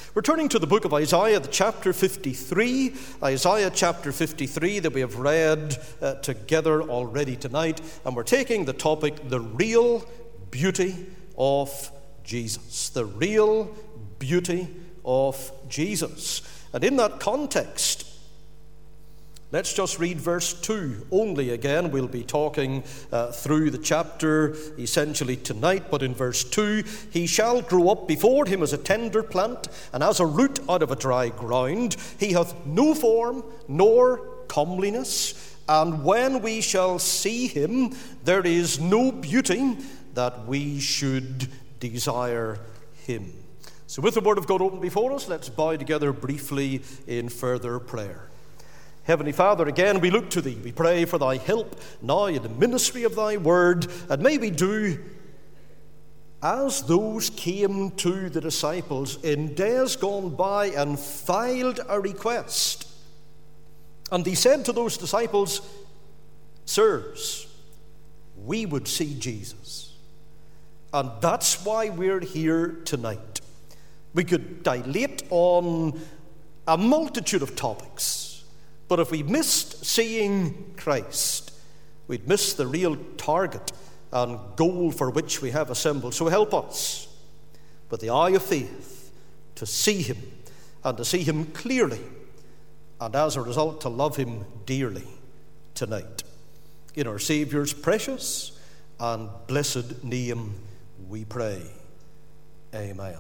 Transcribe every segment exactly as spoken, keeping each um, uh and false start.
We're turning to the book of Isaiah, the chapter fifty-three, Isaiah chapter fifty-three that we have read uh, together already tonight, and we're taking the topic, the real beauty of Jesus. The real beauty of Jesus. And in that context, let's just read verse two only again. We'll be talking uh, through the chapter essentially tonight, but in verse two, he shall grow up before him as a tender plant, and as a root out of a dry ground. He hath no form nor comeliness, and when we shall see him, there is no beauty that we should desire him. So with the word of God open before us, let's bow together briefly in further prayer. Heavenly Father, again we look to Thee. We pray for Thy help now in the ministry of Thy word, and may we do as those came to the disciples in days gone by and filed a request. And He said to those disciples, "Sirs, we would see Jesus." And that's why we're here tonight. We could dilate on a multitude of topics, but if we missed seeing Christ, we'd miss the real target and goal for which we have assembled. So help us, with the eye of faith, to see Him, and to see Him clearly, and as a result to love Him dearly tonight. In our Saviour's precious and blessed name we pray. Amen.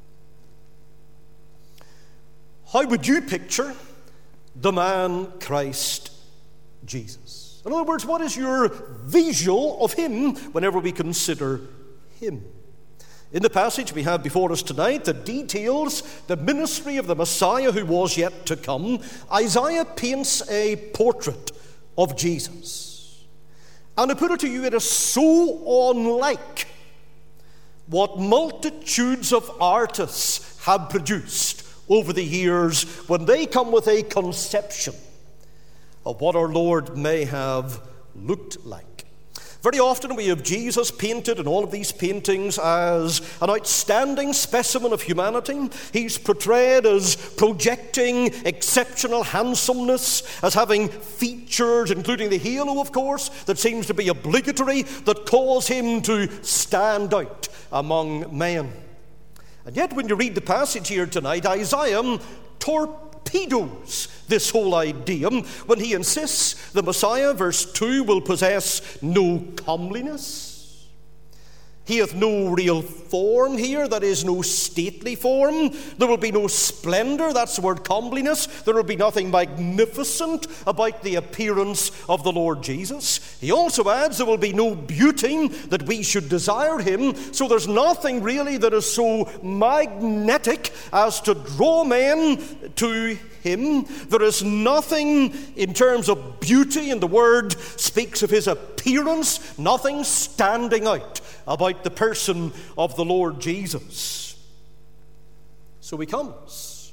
How would you picture the man Christ Jesus? In other words, what is your visual of Him whenever we consider Him? In the passage we have before us tonight that details the ministry of the Messiah who was yet to come, Isaiah paints a portrait of Jesus. And to put it to you, it is so unlike what multitudes of artists have produced over the years when they come with a conception of what our Lord may have looked like. Very often we have Jesus painted in all of these paintings as an outstanding specimen of humanity. He's portrayed as projecting exceptional handsomeness, as having features, including the halo, of course, that seems to be obligatory, that cause him to stand out among men. And yet when you read the passage here tonight, Isaiah torpedoes this whole idea when he insists the Messiah, verse two, will possess no comeliness. He hath no real form here, that is, no stately form. There will be no splendor, that's the word comeliness. There will be nothing magnificent about the appearance of the Lord Jesus. He also adds there will be no beauty that we should desire him. So there's nothing really that is so magnetic as to draw men to him. There is nothing in terms of beauty, and the word speaks of his appearance, nothing standing out about the person of the Lord Jesus. So he comes,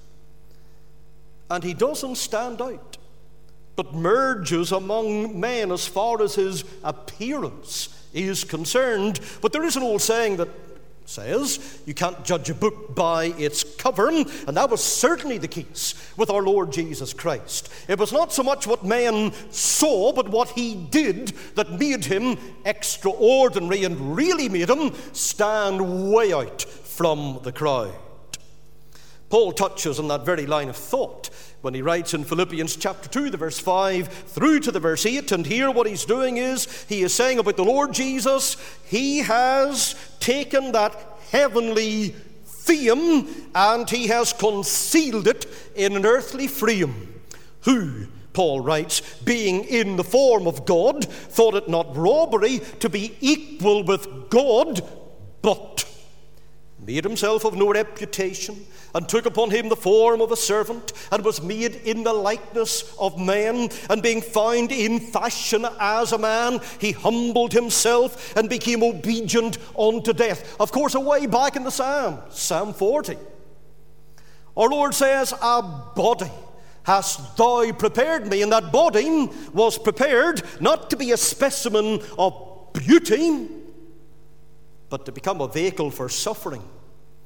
and he doesn't stand out, but merges among men as far as his appearance is concerned. But there is an old saying that says you can't judge a book by its cover, and that was certainly the case with our Lord Jesus Christ. It was not so much what men saw, but what he did that made him extraordinary and really made him stand way out from the crowd. Paul touches on that very line of thought when he writes in Philippians chapter two, the verse five through to the verse eight, and here what he's doing is he is saying about the Lord Jesus, he has taken that heavenly fame and he has concealed it in an earthly frame, who, Paul writes, being in the form of God, thought it not robbery to be equal with God, but made himself of no reputation, and took upon him the form of a servant, and was made in the likeness of men, and being found in fashion as a man, he humbled himself and became obedient unto death. Of course, away back in the Psalm, Psalm forty, our Lord says, a body hast thou prepared me, and that body was prepared not to be a specimen of beauty, but to become a vehicle for suffering.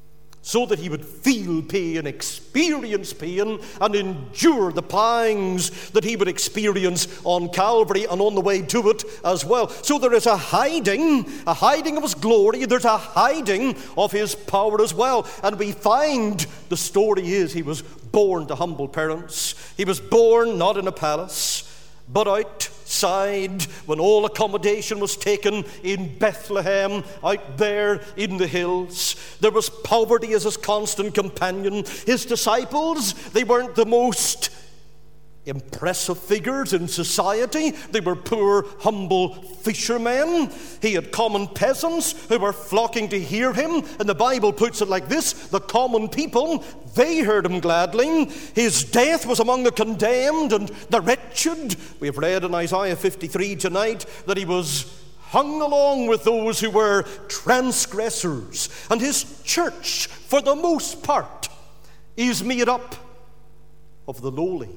so that he would feel pain, experience pain, and endure the pangs that he would experience on Calvary and on the way to it as well. So there is a hiding, a hiding of his glory. There's a hiding of his power as well. And we find the story is he was born to humble parents. He was born not in a palace, but outside when all accommodation was taken in Bethlehem, out there in the hills. There was poverty as his constant companion. His disciples, they weren't the most impressive figures in society. They were poor, humble fishermen. He had common peasants who were flocking to hear him. And the Bible puts it like this: the common people, they heard him gladly. His death was among the condemned and the wretched. We have read in Isaiah fifty-three tonight that he was hung along with those who were transgressors. And his church, for the most part, is made up of the lowly.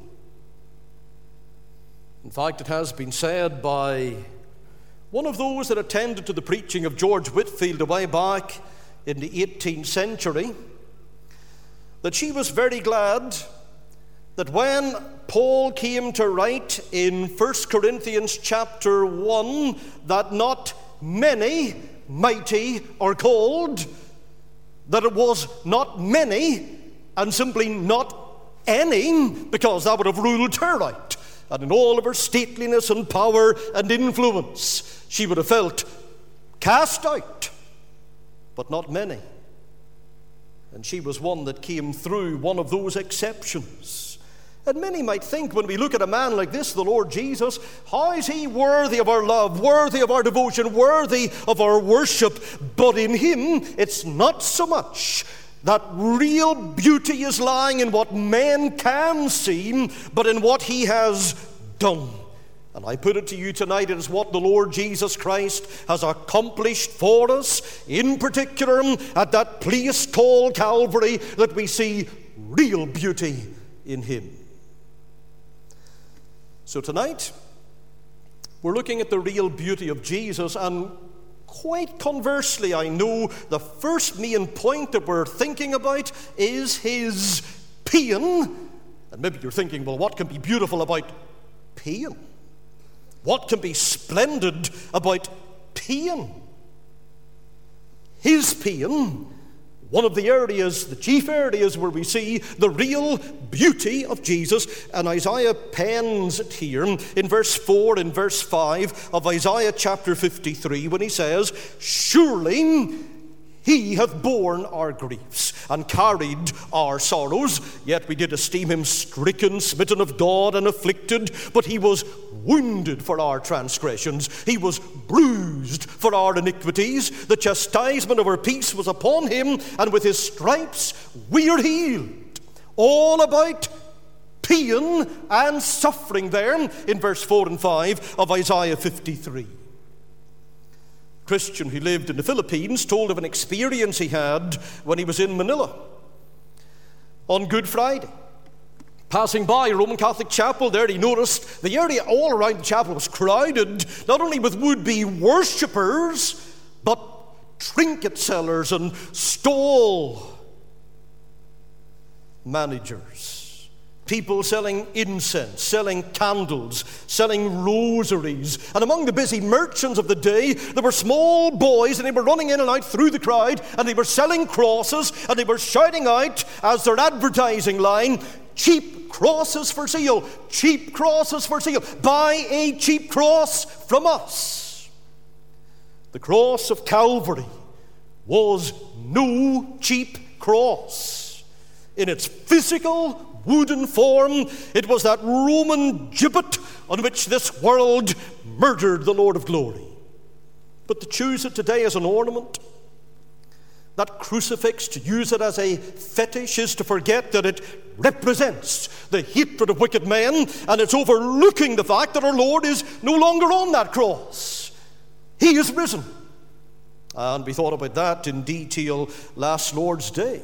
In fact, it has been said by one of those that attended to the preaching of George Whitefield a way back in the eighteenth century that she was very glad that when Paul came to write in First Corinthians chapter one that not many mighty are called, that it was not many and simply not any, because that would have ruled her out. And in all of her stateliness and power and influence, she would have felt cast out, but not many. And she was one that came through one of those exceptions. And many might think, when we look at a man like this, the Lord Jesus, how is he worthy of our love, worthy of our devotion, worthy of our worship? But in him, it's not so much that real beauty is lying in what men can see, but in what he has done. And I put it to you tonight, it is what the Lord Jesus Christ has accomplished for us, in particular at that place called Calvary, that we see real beauty in him. So tonight, we're looking at the real beauty of Jesus, and quite conversely, I know the first main point that we're thinking about is his pain. And maybe you're thinking, well, what can be beautiful about pain? What can be splendid about pain? His pain, one of the areas, the chief areas where we see the real beauty of Jesus. And Isaiah pens it here in verse four and verse five of Isaiah chapter fifty-three when he says, "Surely he hath borne our griefs and carried our sorrows, yet we did esteem him stricken, smitten of God, and afflicted. But he was wounded for our transgressions, he was bruised for our iniquities. The chastisement of our peace was upon him, and with his stripes we are healed." All about pain and suffering there in verse four and five of Isaiah fifty-three. Christian who lived in the Philippines told of an experience he had when he was in Manila on Good Friday. Passing by a Roman Catholic chapel there, he noticed the area all around the chapel was crowded, not only with would-be worshippers, but trinket sellers and stall managers. People selling incense, selling candles, selling rosaries. And among the busy merchants of the day, there were small boys, and they were running in and out through the crowd, and they were selling crosses, and they were shouting out as their advertising line, "Cheap crosses for sale, cheap crosses for sale. Buy a cheap cross from us." The cross of Calvary was no cheap cross. In its physical wooden form, it was that Roman gibbet on which this world murdered the Lord of glory. But to choose it today as an ornament, that crucifix, to use it as a fetish, is to forget that it represents the hatred of wicked men, and it's overlooking the fact that our Lord is no longer on that cross. He is risen. And we thought about that in detail last Lord's Day.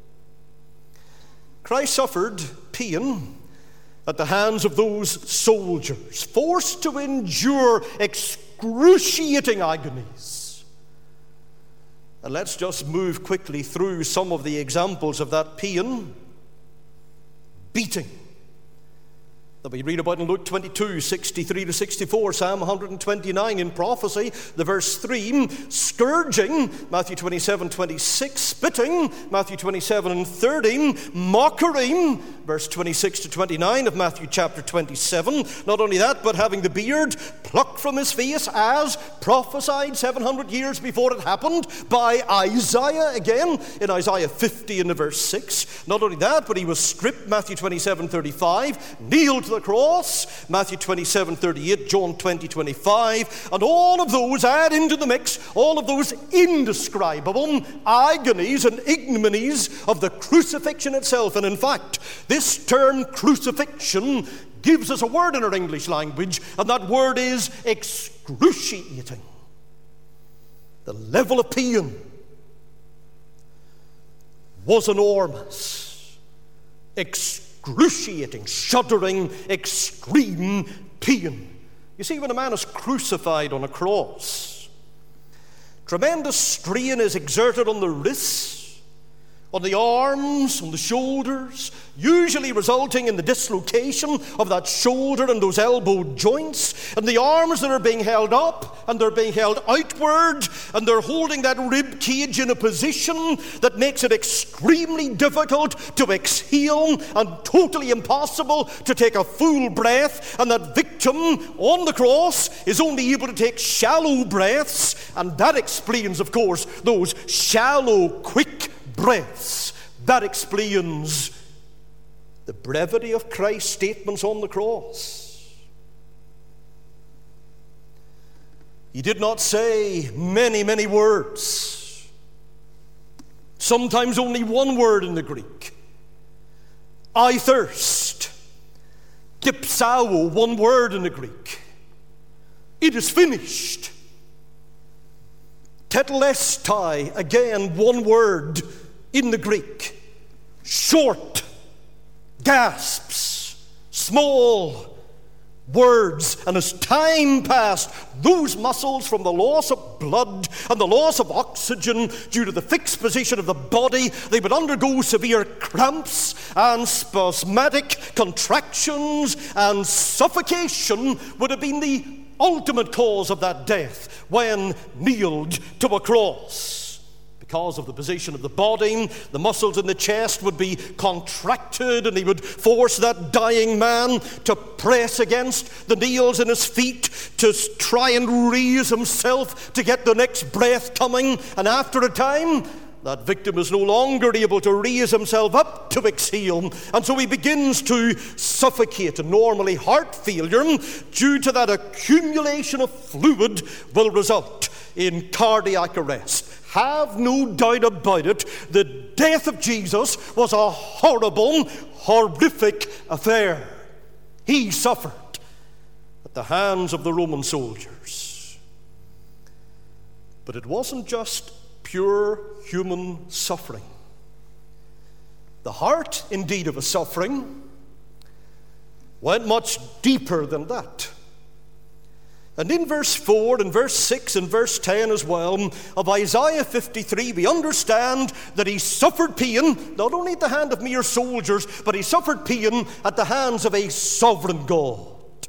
Christ suffered pain at the hands of those soldiers, forced to endure excruciating agonies. And let's just move quickly through some of the examples of that paean. Beating that we read about in Luke twenty-two, sixty-three to sixty-four, Psalm one twenty-nine in prophecy, the verse three, scourging, Matthew twenty-seven, twenty-six, spitting, Matthew twenty-seven and thirteen, mockery, verse twenty-six to twenty-nine of Matthew chapter twenty-seven. Not only that, but having the beard plucked from his face as prophesied seven hundred years before it happened by Isaiah, again in Isaiah fifty in the verse six. Not only that, but he was stripped, Matthew twenty-seven, thirty-five, kneeled to the cross, Matthew twenty-seven, thirty-eight, John twenty, twenty-five, and all of those add into the mix all of those indescribable agonies and ignominies of the crucifixion itself. And in fact, this term crucifixion gives us a word in our English language, and that word is excruciating. The level of pain was enormous. Excruciating. Excruciating, shuddering, extreme pain. You see, when a man is crucified on a cross, tremendous strain is exerted on the wrists, on the arms, on the shoulders, usually resulting in the dislocation of that shoulder and those elbow joints, and the arms that are being held up and they're being held outward, and they're holding that rib cage in a position that makes it extremely difficult to exhale and totally impossible to take a full breath, and that victim on the cross is only able to take shallow breaths, and that explains, of course, those shallow, quick breaths. That explains the brevity of Christ's statements on the cross. He did not say many, many words. Sometimes only one word in the Greek. I thirst. Dipsao, one word in the Greek. It is finished. Tetelestai, again, one word in the Greek. Short, gasps, small words. And as time passed, those muscles, from the loss of blood and the loss of oxygen due to the fixed position of the body, they would undergo severe cramps and spasmodic contractions, and suffocation would have been the ultimate cause of that death when nailed to a cross. Because of the position of the body, the muscles in the chest would be contracted, and he would force that dying man to press against the nails in his feet to try and raise himself to get the next breath coming. And after a time, that victim is no longer able to raise himself up to exhale, and so he begins to suffocate. And normally heart failure, due to that accumulation of fluid, will result in cardiac arrest. Have no doubt about it, the death of Jesus was a horrible, horrific affair. He suffered at the hands of the Roman soldiers. But it wasn't just pure human suffering. The heart, indeed, of his suffering went much deeper than that. And in verse four and verse six and verse ten as well of Isaiah fifty-three, we understand that he suffered pain, not only at the hand of mere soldiers, but he suffered pain at the hands of a sovereign God.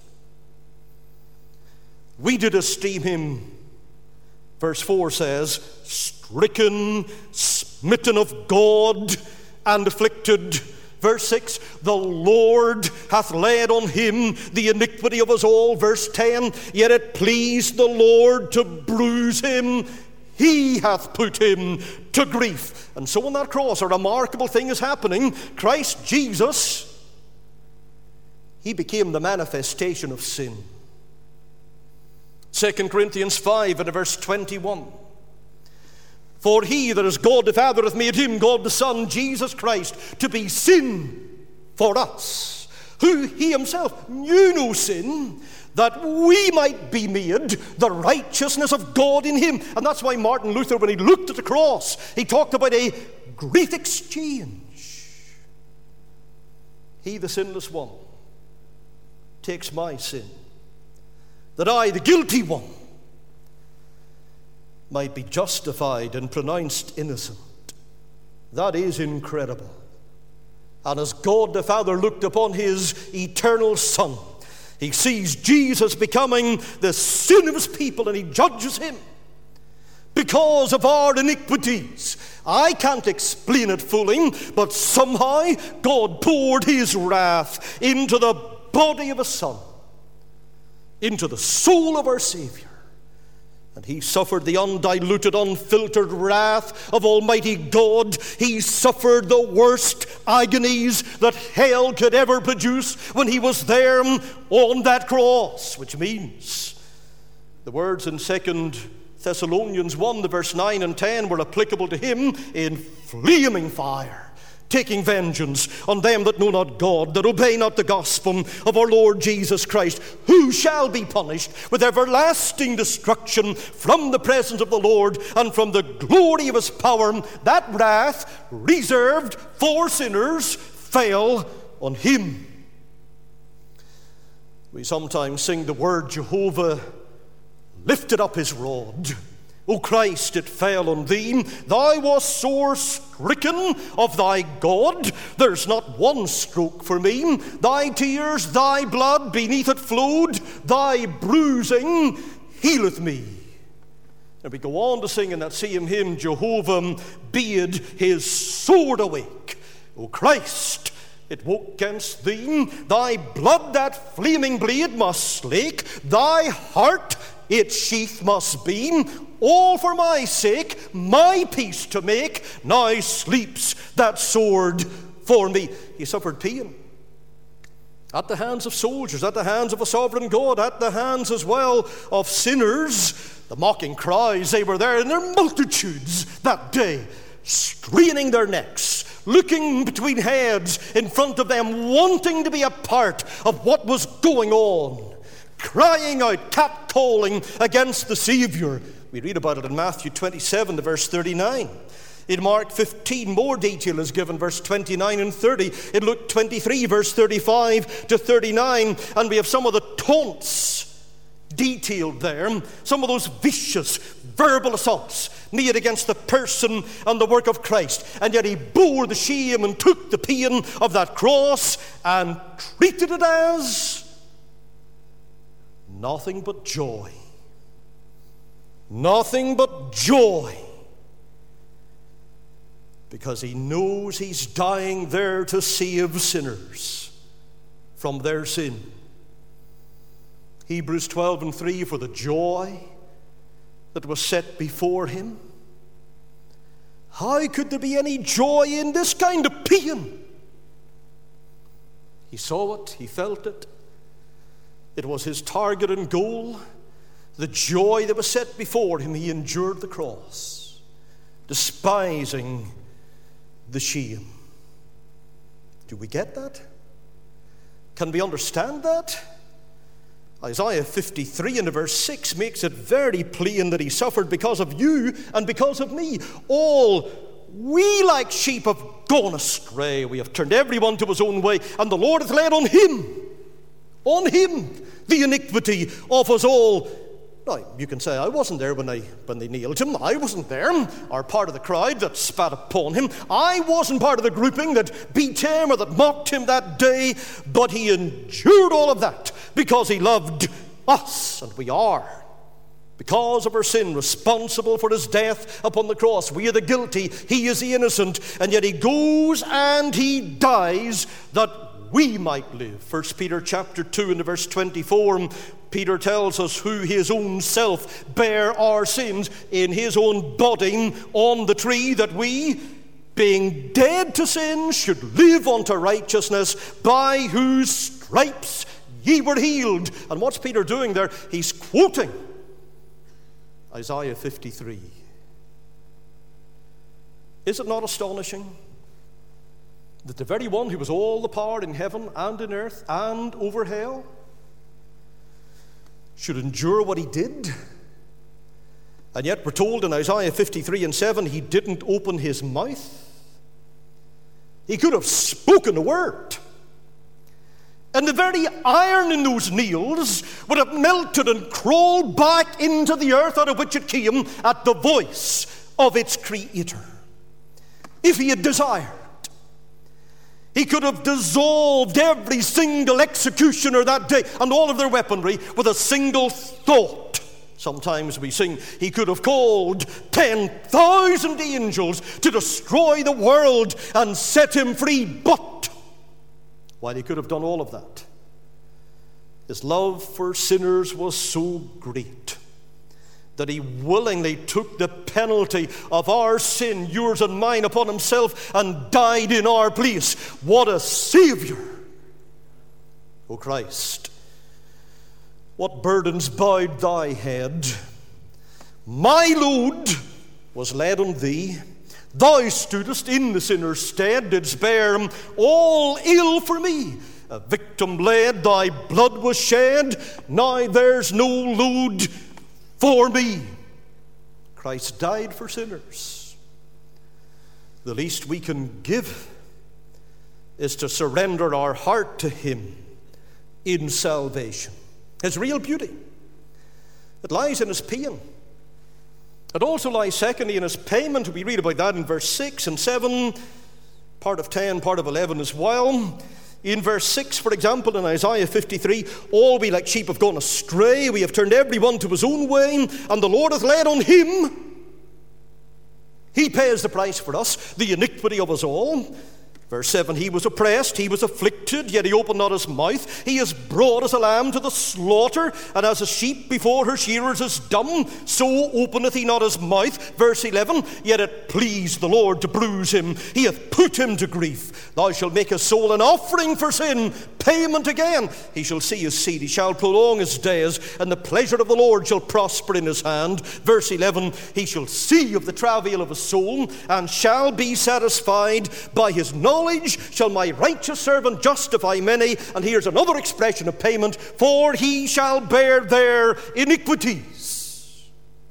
We did esteem him, verse four says, stricken, smitten of God, and afflicted. Verse six, the Lord hath laid on him the iniquity of us all. Verse ten, yet it pleased the Lord to bruise him. He hath put him to grief. And so on that cross, a remarkable thing is happening. Christ Jesus, he became the manifestation of sin. Second Corinthians five and verse twenty-one. For he that is God the Father hath made him, God the Son, Jesus Christ, to be sin for us, who he himself knew no sin, that we might be made the righteousness of God in him. And that's why Martin Luther, when he looked at the cross, he talked about a great exchange. He, the sinless one, takes my sin, that I, the guilty one, might be justified and pronounced innocent. That is incredible. And as God the Father looked upon his eternal Son, he sees Jesus becoming the sin of his people, and he judges him because of our iniquities. I can't explain it fully, but somehow God poured his wrath into the body of his Son, into the soul of our Savior. And he suffered the undiluted, unfiltered wrath of Almighty God. He suffered the worst agonies that hell could ever produce when he was there on that cross, which means the words in Second Thessalonians one, the verse nine and ten were applicable to him in flaming fire, taking vengeance on them that know not God, that obey not the gospel of our Lord Jesus Christ, who shall be punished with everlasting destruction from the presence of the Lord and from the glory of his power. That wrath reserved for sinners fell on him. We sometimes sing the word, Jehovah lifted up his rod. O Christ, it fell on thee. Thou wast sore stricken of thy God. There's not one stroke for me. Thy tears, thy blood beneath it flowed. Thy bruising healeth me. And we go on to sing in that same hymn, Jehovah bade his sword awake. O Christ, it woke against thee. Thy blood that flaming blade must slake. Thy heart its sheath must be. All for my sake, my peace to make. Now sleeps that sword for me. He suffered pain at the hands of soldiers, at the hands of a sovereign God, at the hands as well of sinners. The mocking cries, they were there in their multitudes that day, straining their necks, looking between heads in front of them, wanting to be a part of what was going on, crying out, catcalling against the Savior. We read about it in Matthew twenty-seven, to verse thirty-nine. In Mark fifteen, more detail is given, verse twenty-nine and thirty. In Luke twenty-three, verse thirty-five to thirty-nine. And we have some of the taunts detailed there, some of those vicious verbal assaults made against the person and the work of Christ. And yet he bore the shame and took the pain of that cross and treated it as nothing but joy. Nothing but joy. Because he knows he's dying there to save sinners from their sin. Hebrews twelve and three, for the joy that was set before him. How could there be any joy in this kind of pain? He saw it, he felt it. It was his target and goal. The joy that was set before him, he endured the cross, despising the shame. Do we get that? Can we understand that? Isaiah fifty-three and verse six makes it very plain that he suffered because of you and because of me. All we like sheep have gone astray. We have turned everyone to his own way, and the Lord hath laid on him, on him, the iniquity of us all. Now, you can say, I wasn't there when they, when they nailed him. I wasn't there, or part of the crowd that spat upon him. I wasn't part of the grouping that beat him or that mocked him that day. But he endured all of that because he loved us, and we are, because of our sin, responsible for his death upon the cross. We are the guilty, he is the innocent, and yet he goes and he dies that we might live. First Peter chapter two and verse twenty-four, Peter tells us who his own self bare our sins in his own body on the tree, that we, being dead to sin, should live unto righteousness, by whose stripes ye were healed. And what's Peter doing there? He's quoting Isaiah fifty-three. Is it not astonishing that the very one who was all the power in heaven and in earth and over hell should endure what he did? And yet we're told in Isaiah fifty-three and seven, he didn't open his mouth. He could have spoken a word, And the very iron in those nails would have melted and crawled back into the earth out of which it came at the voice of its creator. If he had desired, he could have dissolved every single executioner that day and all of their weaponry with a single thought. Sometimes we sing, he could have called ten thousand angels to destroy the world and set him free. But while he could have done all of that, his love for sinners was so great that he willingly took the penalty of our sin, yours and mine, upon himself and died in our place. What a Savior! O Christ, what burdens bowed thy head? My load was laid on thee. Thou stoodest in the sinner's stead, didst bear all ill for me. A victim laid, thy blood was shed. Now there's no load for me. Christ died for sinners. The least we can give is to surrender our heart to him in salvation. His real beauty, it lies in his pain. It also lies, secondly, in his payment. We read about that in verse six and seven, part of ten, part of eleven as well. In verse six, for example, in Isaiah fifty-three, all we like sheep have gone astray. We have turned every one to his own way, and the Lord hath laid on him. He pays the price for us, the iniquity of us all. Verse seven, he was oppressed, he was afflicted, yet he opened not his mouth. He is brought as a lamb to the slaughter, and as a sheep before her shearers is dumb, so openeth he not his mouth. Verse eleven, yet it pleased the Lord to bruise him. He hath put him to grief. Thou shalt make his soul an offering for sin, payment again. He shall see his seed, he shall prolong his days, and the pleasure of the Lord shall prosper in his hand. Verse eleven, he shall see of the travail of his soul, and shall be satisfied. By his knowledge shall my righteous servant justify many. And here's another expression of payment, for he shall bear their iniquities.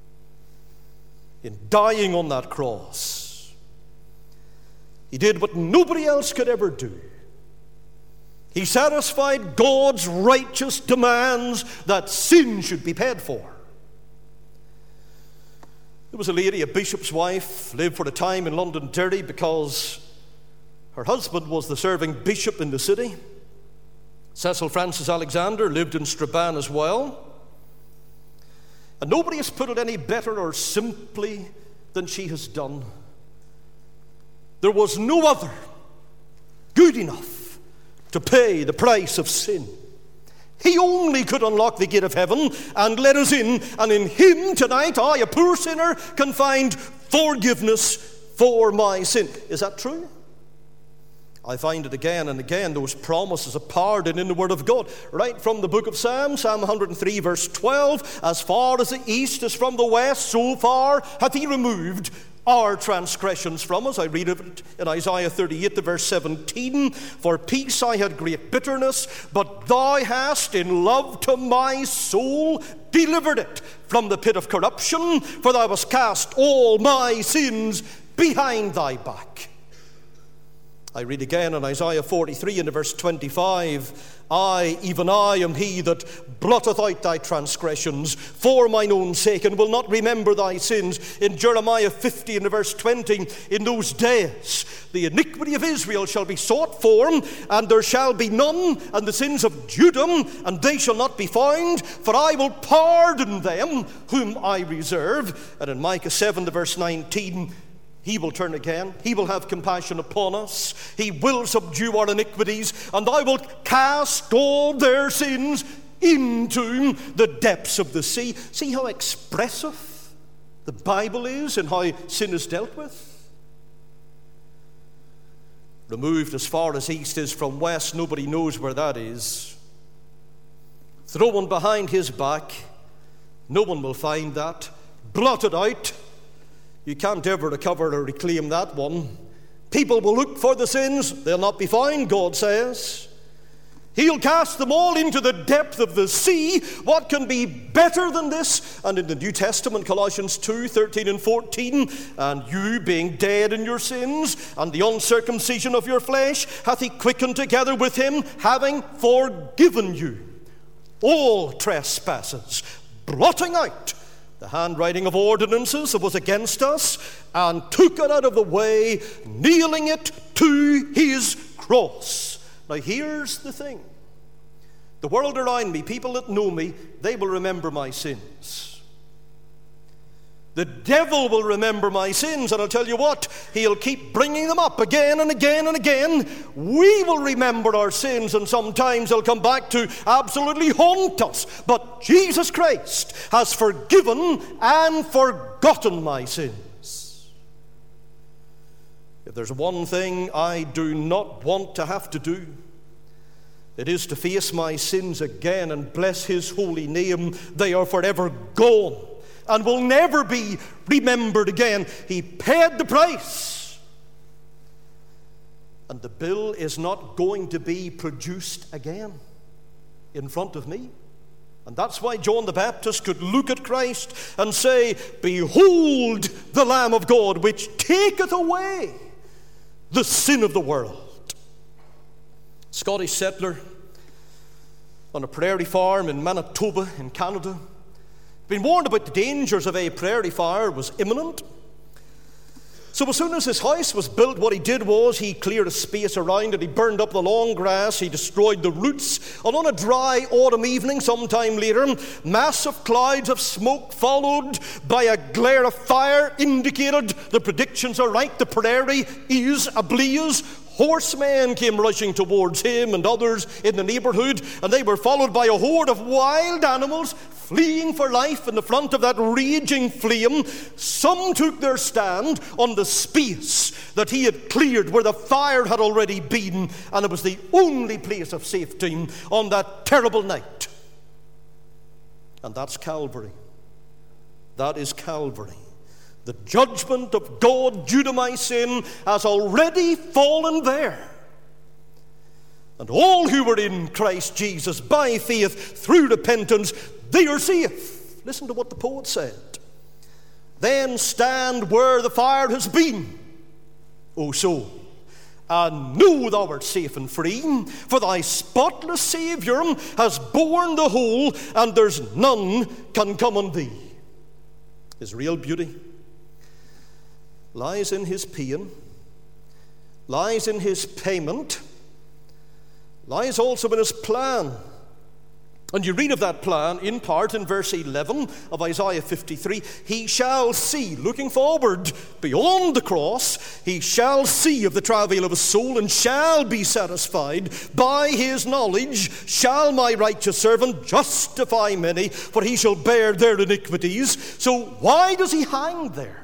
In dying on that cross, he did what nobody else could ever do. He satisfied God's righteous demands that sin should be paid for. There was a lady, a bishop's wife, lived for a time in Londonderry because her husband was the serving bishop in the city. Cecil Francis Alexander lived in Strabane as well. And nobody has put it any better or simply than she has done. There was no other good enough to pay the price of sin. He only could unlock the gate of heaven and let us in. And in him tonight, I, a poor sinner, can find forgiveness for my sin. Is that true? I find it again and again, those promises of pardon in the Word of God. Right from the book of Psalms, Psalm one hundred three, verse twelve, as far as the east is from the west, so far hath he removed our transgressions from us. I read it in Isaiah thirty-eight, the verse seventeen. For peace I had great bitterness, but thou hast in love to my soul delivered it from the pit of corruption, for thou hast cast all my sins behind thy back. I read again in Isaiah forty-three in the verse twenty-five, I, even I, am he that blotteth out thy transgressions for mine own sake, and will not remember thy sins. In Jeremiah fifty in the verse twenty, in those days the iniquity of Israel shall be sought for, and there shall be none, and the sins of Judah, and they shall not be found, for I will pardon them whom I reserve. And in Micah seven the verse nineteen, he will turn again. He will have compassion upon us. He will subdue our iniquities, and I will cast all their sins into the depths of the sea. See how expressive the Bible is and how sin is dealt with? Removed as far as east is from west, nobody knows where that is. Thrown behind his back, no one will find that. Blotted out, you can't ever recover or reclaim that one. People will look for the sins, they'll not be found, God says. He'll cast them all into the depth of the sea. What can be better than this? And in the New Testament, Colossians two, thirteen and fourteen, and you being dead in your sins, and the uncircumcision of your flesh, hath he quickened together with him, having forgiven you all trespasses, blotting out the handwriting of ordinances that was against us, and took it out of the way, nailing it to his cross. Now here's the thing. The world around me, people that know me, they will remember my sins. The devil will remember my sins, and I'll tell you what, he'll keep bringing them up again and again and again. We will remember our sins, and sometimes they'll come back to absolutely haunt us. But Jesus Christ has forgiven and forgotten my sins. If there's one thing I do not want to have to do, it is to face my sins again and bless his holy name. They are forever gone and will never be remembered again. He paid the price, and the bill is not going to be produced again in front of me. And that's why John the Baptist could look at Christ and say, "Behold the Lamb of God, which taketh away the sin of the world." Scottish settler on a prairie farm in Manitoba in Canada, been warned about the dangers of a prairie fire was imminent. So as soon as his house was built, what he did was he cleared a space around it. He burned up the long grass. He destroyed the roots. And on a dry autumn evening, sometime later, massive clouds of smoke followed by a glare of fire indicated the predictions are right. The prairie is ablaze. Horsemen came rushing towards him and others in the neighborhood, and they were followed by a horde of wild animals fleeing for life in the front of that raging flame. Some took their stand on the space that he had cleared where the fire had already been, and it was the only place of safety on that terrible night. And that's Calvary. That is Calvary. The judgment of God due to my sin has already fallen there. And all who were in Christ Jesus by faith through repentance, they are safe. Listen to what the poet said. Then stand where the fire has been, O soul, and know thou art safe and free, for thy spotless Saviour has borne the whole, and there's none can come on thee. His real beauty lies in his pain, lies in his payment, lies also in his plan. And you read of that plan in part in verse eleven of Isaiah fifty-three. He shall see, looking forward beyond the cross, he shall see of the travail of his soul and shall be satisfied. By his knowledge shall my righteous servant justify many, for he shall bear their iniquities. So why does he hang there?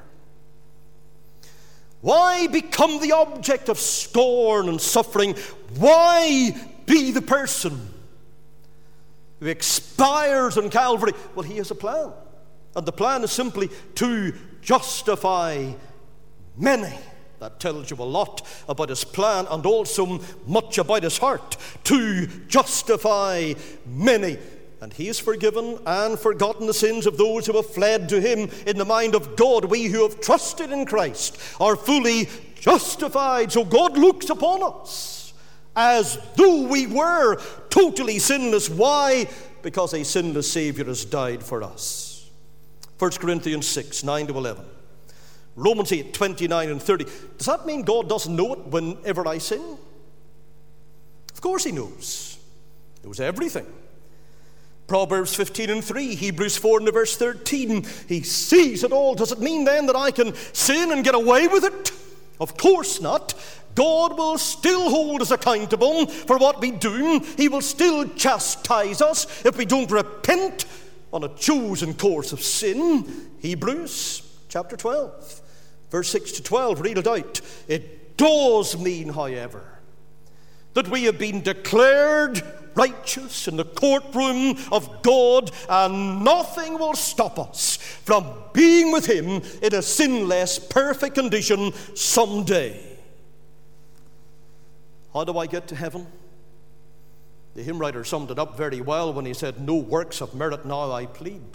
Why become the object of scorn and suffering? Why be the person who expires on Calvary? Well, he has a plan. And the plan is simply to justify many. That tells you a lot about his plan and also much about his heart. To justify many. And he has forgiven and forgotten the sins of those who have fled to him. In the mind of God, we who have trusted in Christ are fully justified. So God looks upon us as though we were totally sinless. Why? Because a sinless Savior has died for us. First Corinthians six, nine to eleven. Romans eight, twenty-nine and thirty. Does that mean God doesn't know it whenever I sin? Of course he knows. He knows everything. Proverbs fifteen and three, Hebrews four and verse thirteen. He sees it all. Does it mean then that I can sin and get away with it? Of course not. God will still hold us accountable for what we do. He will still chastise us if we don't repent on a chosen course of sin. Hebrews chapter twelve, verse six to twelve, read it out. It does mean, however, that we have been declared righteous in the courtroom of God, and nothing will stop us from being with him in a sinless, perfect condition someday. How do I get to heaven? The hymn writer summed it up very well when he said, "No works of merit now I plead,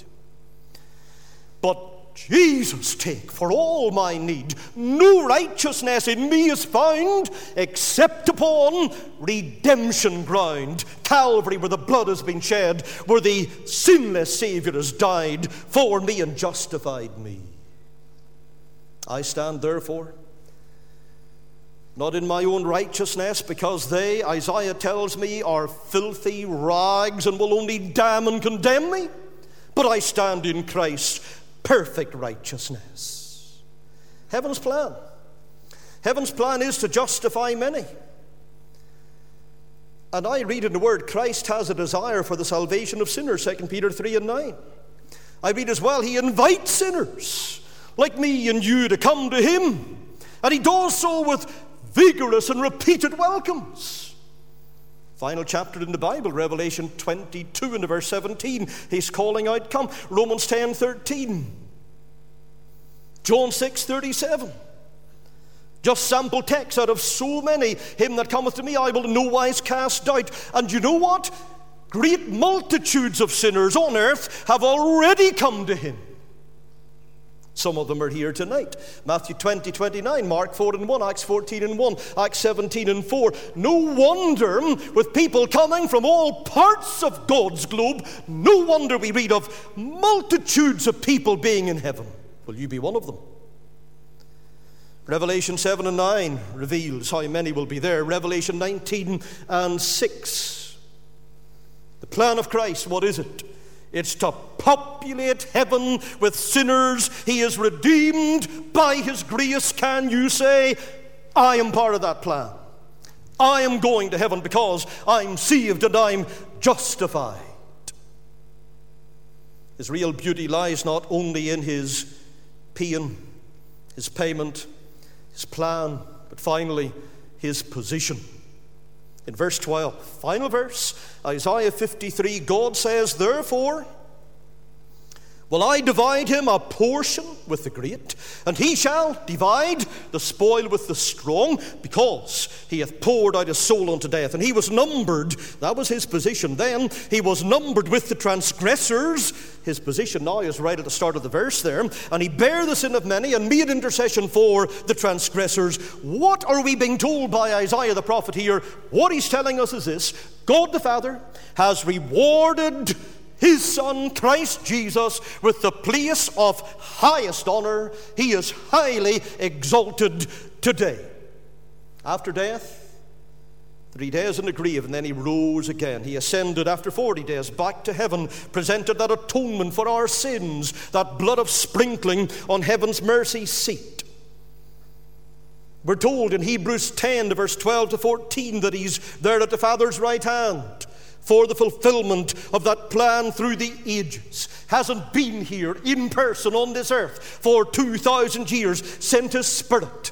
but Jesus take for all my need. No righteousness in me is found except upon redemption ground. Calvary, where the blood has been shed, where the sinless Savior has died for me and justified me. I stand therefore not in my own righteousness, because they, Isaiah tells me, are filthy rags and will only damn and condemn me, but I stand in Christ's perfect righteousness." Heaven's plan. Heaven's plan is to justify many. And I read in the Word, Christ has a desire for the salvation of sinners, Second Peter three and nine. I read as well, he invites sinners like me and you to come to him. And he does so with vigorous and repeated welcomes. Final chapter in the Bible, Revelation twenty-two and verse seventeen. He's calling out, "Come." Romans ten thirteen. John six thirty-seven. Just sample text out of so many. "Him that cometh to me I will in no wise cast out." And you know what? Great multitudes of sinners on earth have already come to him. Some of them are here tonight. Matthew twenty, twenty-nine, Mark four and one, Acts fourteen and one, Acts seventeen and four. No wonder, with people coming from all parts of God's globe, no wonder we read of multitudes of people being in heaven. Will you be one of them? Revelation seven and nine reveals how many will be there. Revelation nineteen and six. The plan of Christ, what is it? It's to populate heaven with sinners he is redeemed by his grace. Can you say, I am part of that plan? I am going to heaven because I'm saved and I'm justified. His real beauty lies not only in his pain, his payment, his plan, but finally his position. In verse twelve, final verse, Isaiah fifty-three, God says, "Therefore will I divide him a portion with the great, and he shall divide the spoil with the strong, because he hath poured out his soul unto death." And he was numbered, that was his position then, he was numbered with the transgressors. His position now is right at the start of the verse there. "And he bare the sin of many and made intercession for the transgressors." What are we being told by Isaiah the prophet here? What he's telling us is this: God the Father has rewarded his Son, Christ Jesus, with the place of highest honor. He is highly exalted today. After death, three days in the grave, and then he rose again. He ascended after forty days back to heaven, presented that atonement for our sins, that blood of sprinkling on heaven's mercy seat. We're told in Hebrews ten, verse twelve to fourteen, that he's there at the Father's right hand for the fulfillment of that plan through the ages. Hasn't been here in person on this earth for two thousand years, sent his Spirit.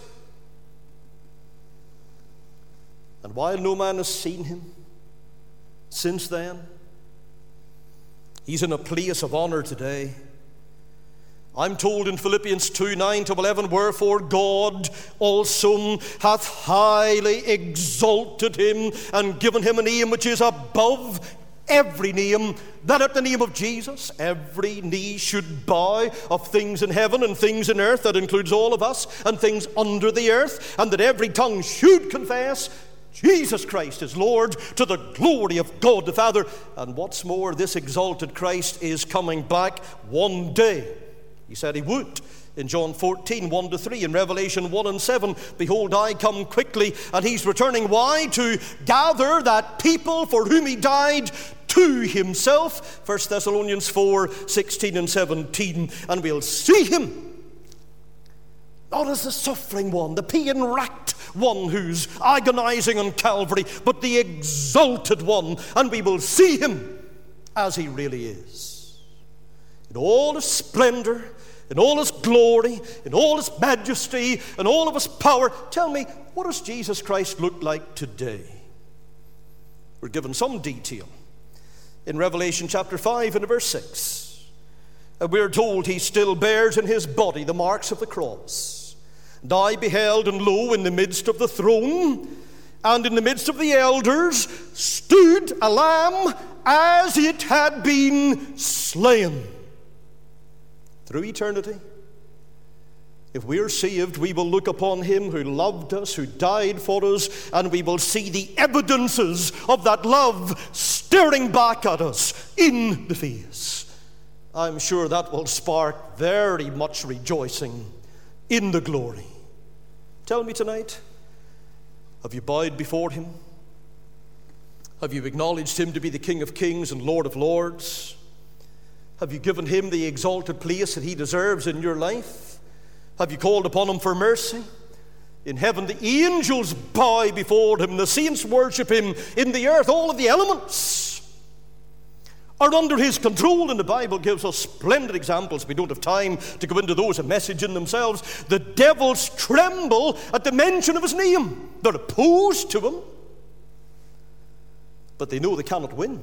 And while no man has seen him since then, he's in a place of honor today. I'm told in Philippians two, nine to eleven, "Wherefore God also hath highly exalted him, and given him a name which is above every name, that at the name of Jesus every knee should bow, of things in heaven and things in earth," that includes all of us, "and things under the earth, and that every tongue should confess Jesus Christ is Lord, to the glory of God the Father." And what's more, this exalted Christ is coming back one day. He said he would in John fourteen, one to three, in Revelation one and seven, "Behold, I come quickly." And he's returning. Why? To gather that people for whom he died to himself. First Thessalonians four, sixteen and seventeen. And we'll see him not as the suffering one, the pain-racked one who's agonizing on Calvary, but the exalted one. And we will see him as he really is, in all his splendor, in all his glory, in all his majesty, in all of his power. Tell me, what does Jesus Christ look like today? We're given some detail in Revelation chapter five and verse six. And we're told he still bears in his body the marks of the cross. "And I beheld, and lo, in the midst of the throne, And in the midst of the elders stood a lamb as it had been slain. Through eternity, if we are saved, we will look upon him who loved us, who died for us, and we will see the evidences of that love staring back at us in the face. I'm sure that will spark very much rejoicing in the glory. Tell me tonight, have you bowed before him? Have you acknowledged him to be the King of Kings and Lord of Lords? Have you given him the exalted place that he deserves in your life? Have you called upon him for mercy? In heaven, the angels bow before him, the saints worship him. In the earth, all of the elements are under his control, and the Bible gives us splendid examples. We don't have time to go into those, a message in themselves. The devils tremble at the mention of his name. They're opposed to him, but they know they cannot win.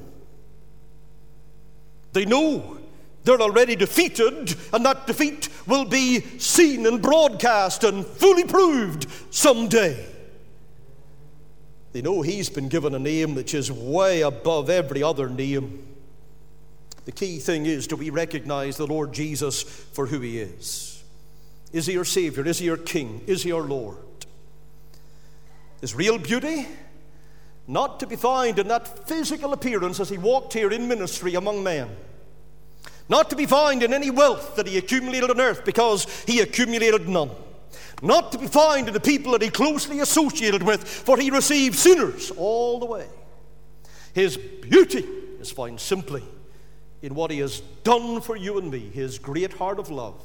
They know they're already defeated, and that defeat will be seen and broadcast and fully proved someday. They know he's been given a name that is way above every other name. The key thing is, do we recognize the Lord Jesus for who he is? Is he our Savior? Is he our King? Is he our Lord? His real beauty, not to be found in that physical appearance as he walked here in ministry among men. Not to be found in any wealth that he accumulated on earth, because he accumulated none. Not to be found in the people that he closely associated with, for he received sinners all the way. His beauty is found simply in what he has done for you and me, his great heart of love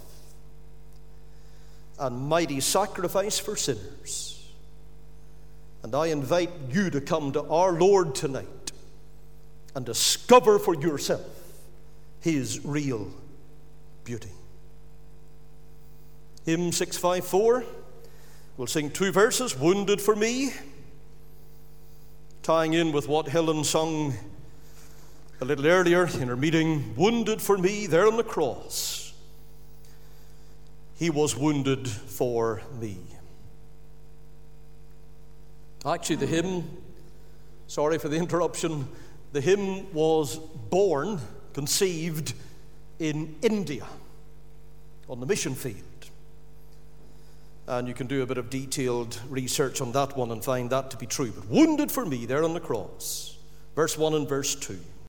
and mighty sacrifice for sinners. And I invite you to come to our Lord tonight and discover for yourself his real beauty. Hymn six five four, we'll sing two verses, Wounded for Me, tying in with what Helen sung a little earlier in her meeting. Wounded for me there on the cross, he was wounded for me. Actually, the hymn, sorry for the interruption, the hymn was born, conceived in India on the mission field. And you can do a bit of detailed research on that one and find that to be true. But wounded for me there on the cross, verse one and verse two.